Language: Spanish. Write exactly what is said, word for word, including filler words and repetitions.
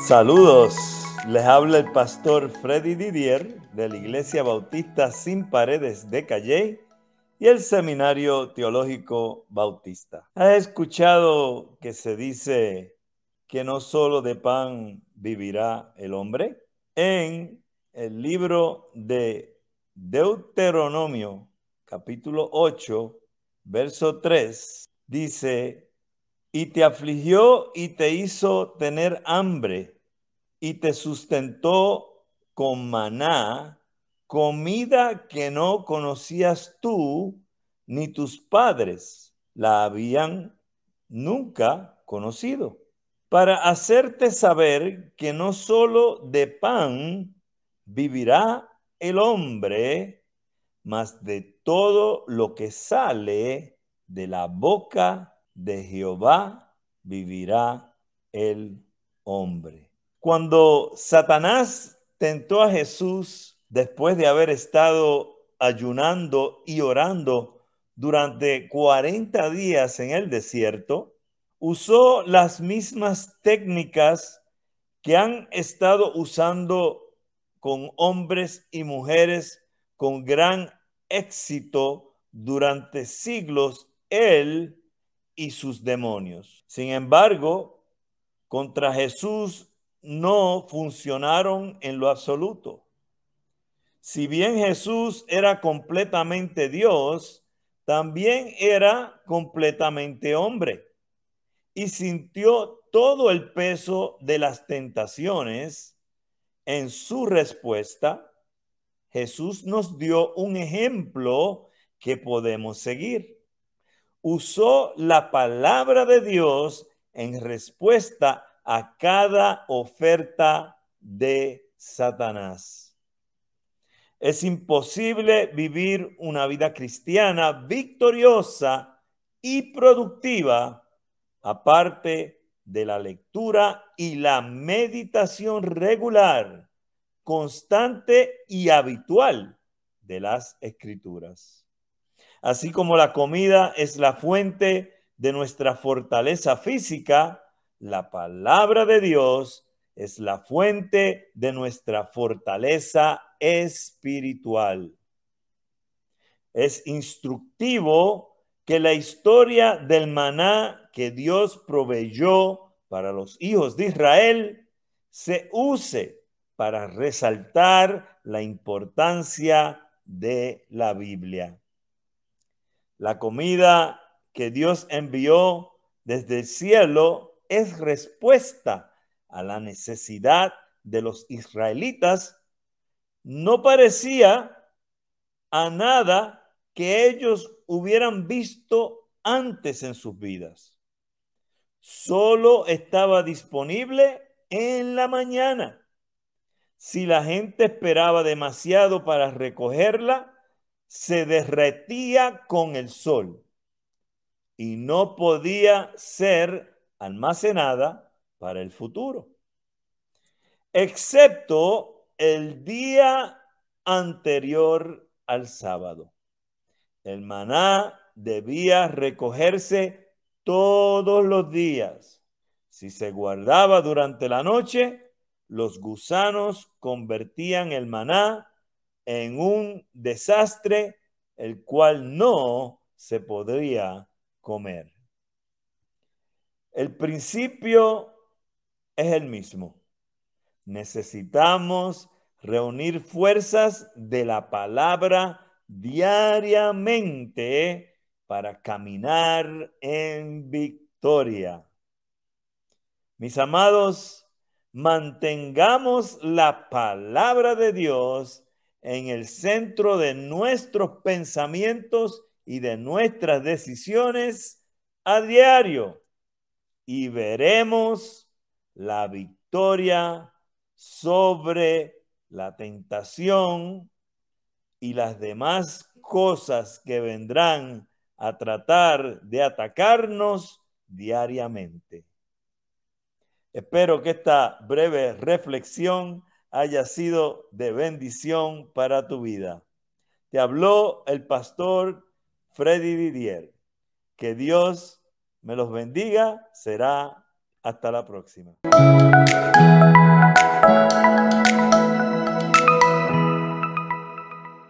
Saludos, les habla el pastor Freddy Didier de la Iglesia Bautista Sin Paredes de Calley y el Seminario Teológico Bautista. ¿Has escuchado que se dice que no solo de pan vivirá el hombre? En el libro de Deuteronomio, capítulo ocho, verso tres, dice: y te afligió y te hizo tener hambre, y te sustentó con maná, comida que no conocías tú ni tus padres la habían nunca conocido, para hacerte saber que no solo de pan vivirá el hombre, mas de todo lo que sale de la boca de Jehová vivirá el hombre. Cuando Satanás tentó a Jesús después de haber estado ayunando y orando durante cuarenta días en el desierto, usó las mismas técnicas que han estado usando con hombres y mujeres con gran éxito durante siglos él y sus demonios. Sin embargo, contra Jesús no funcionaron en lo absoluto. Si bien Jesús era completamente Dios, también era completamente hombre y sintió todo el peso de las tentaciones. En su respuesta, Jesús nos dio un ejemplo que podemos seguir. Usó la palabra de Dios en respuesta a cada oferta de Satanás. Es imposible vivir una vida cristiana victoriosa y productiva aparte de la lectura y la meditación regular, constante y habitual de las Escrituras. Así como la comida es la fuente de nuestra fortaleza física, la palabra de Dios es la fuente de nuestra fortaleza espiritual. Es instructivo que la historia del maná que Dios proveyó para los hijos de Israel se use para resaltar la importancia de la Biblia. La comida que Dios envió desde el cielo es respuesta a la necesidad de los israelitas. No parecía a nada que ellos hubieran visto antes en sus vidas. Solo estaba disponible en la mañana. Si la gente esperaba demasiado para recogerla, se derretía con el sol y no podía ser almacenada para el futuro, excepto el día anterior al sábado. El maná debía recogerse todos los días. Si se guardaba durante la noche, los gusanos convertían el maná en un desastre, el cual no se podría comer. El principio es el mismo. Necesitamos reunir fuerzas de la palabra diariamente para caminar en victoria. Mis amados, mantengamos la palabra de Dios en el centro de nuestros pensamientos y de nuestras decisiones a diario y veremos la victoria sobre la tentación y las demás cosas que vendrán a tratar de atacarnos diariamente. Espero que esta breve reflexión haya sido de bendición para tu vida. Te habló el pastor Freddy Didier. Que Dios me los bendiga. Será hasta la próxima.